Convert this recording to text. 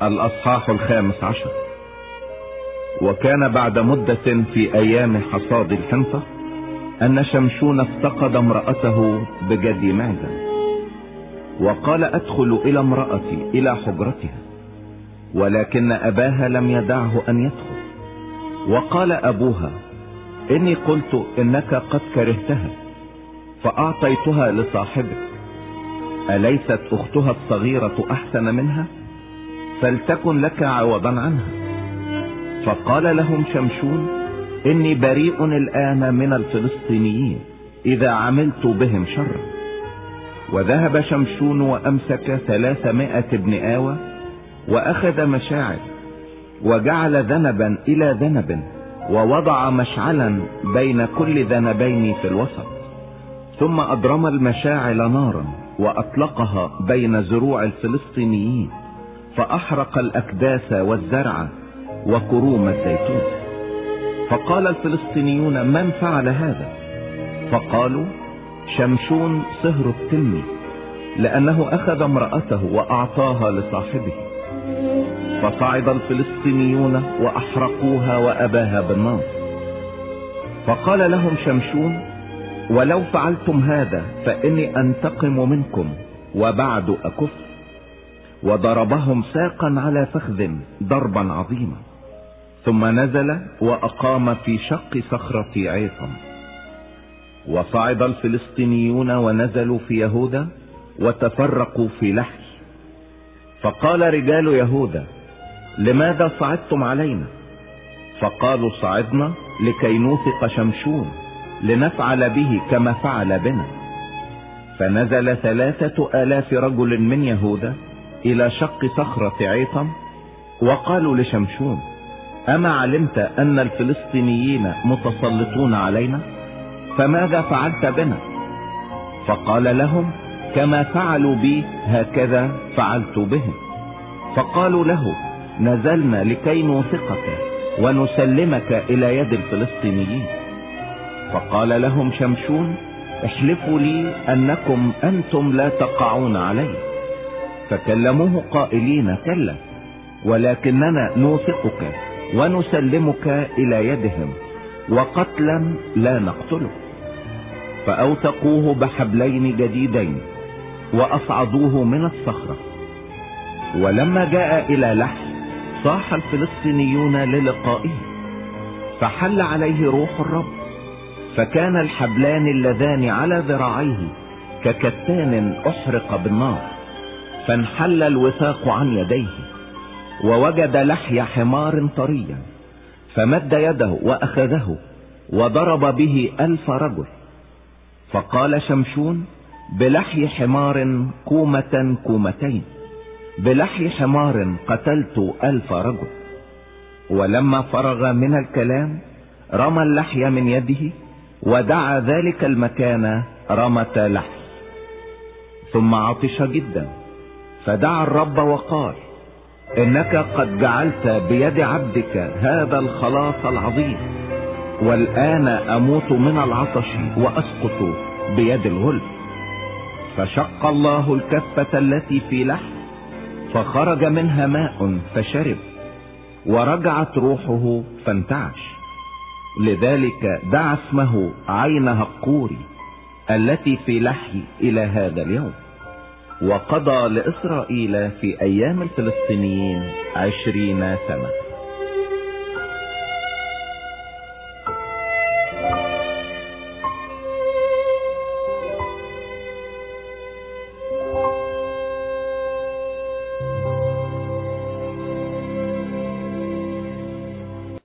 الأصحاح 15. وكان بعد مدة في أيام حصاد الحنطة أن شمشون افتقد امرأته بجدي معدن، وقال أدخل إلى امرأتي إلى حجرتها، ولكن أباها لم يدعه أن يدخل. وقال أبوها: إني قلت إنك قد كرهتها فأعطيتها لصاحبك، أليست أختها الصغيرة أحسن منها؟ فلتكن لك عوضا عنها. فقال لهم شمشون: إني بريء الآن من الفلسطينيين إذا عملت بهم شرا. وذهب شمشون وأمسك 300 ابن آوى، وأخذ مشاعل، وجعل ذنبا إلى ذنب، ووضع مشعلا بين كل ذنبين في الوسط، ثم أضرم المشاعل نارا وأطلقها بين زروع الفلسطينيين، فأحرق الأكداس والزرع وكروم الزيتون. فقال الفلسطينيون: من فعل هذا؟ فقالوا: شمشون صهر التلمي، لأنه أخذ امرأته وأعطاها لصاحبه. فصعد الفلسطينيون وأحرقوها وأباها بالنار. فقال لهم شمشون: ولو فعلتم هذا فإني أنتقم منكم وبعد أكف. وضربهم ساقا على فخذ ضربا عظيما، ثم نزل وأقام في شق صخرة عيطم. وصعد الفلسطينيون ونزلوا في يهوذا وتفرقوا في لحي. فقال رجال يهوذا: لماذا صعدتم علينا؟ فقالوا: صعدنا لكي نوثق شمشون لنفعل به كما فعل بنا. فنزل 3000 رجل من يهوذا إلى شق صخرة عيطم، وقالوا لشمشون: أما علمت أن الفلسطينيين متسلطون علينا؟ فماذا فعلت بنا؟ فقال لهم: كما فعلوا بي هكذا فعلت بهم. فقالوا له: نزلنا لكي نوثقك ونسلمك إلى يد الفلسطينيين. فقال لهم شمشون: احلفوا لي أنكم أنتم لا تقعون علي. فكلموه قائلين: كلا، ولكننا نوثقك ونسلمك إلى يدهم، وقتلا لا نقتله. فأوثقوه بحبلين جديدين وأصعدوه من الصخرة. ولما جاء إلى لحي صاح الفلسطينيون للقائه، فحل عليه روح الرب، فكان الحبلان اللذان على ذراعيه ككتان أحرق بالنار، فانحل الوثاق عن يديه. ووجد لحي حمار طريا، فمد يده وأخذه وضرب به 1000 رجل. فقال شمشون: بلحي حمار كومة كومتين، بلحي حمار قتلت 1000 رجل. ولما فرغ من الكلام رمى اللحي من يده، ودعا ذلك المكان رمة لحي. ثم عطش جدا، فدعا الرب وقال: إنك قد جعلت بيد عبدك هذا الخلاص العظيم، والآن أموت من العطش وأسقط بيد الغلب. فشق الله الكفة التي في لحم، فخرج منها ماء فشرب، ورجعت روحه فانتعش. لذلك دعا اسمه عين هقوري التي في لحي إلى هذا اليوم. وقضى لإسرائيل في أيام الفلسطينيين 20 سنة.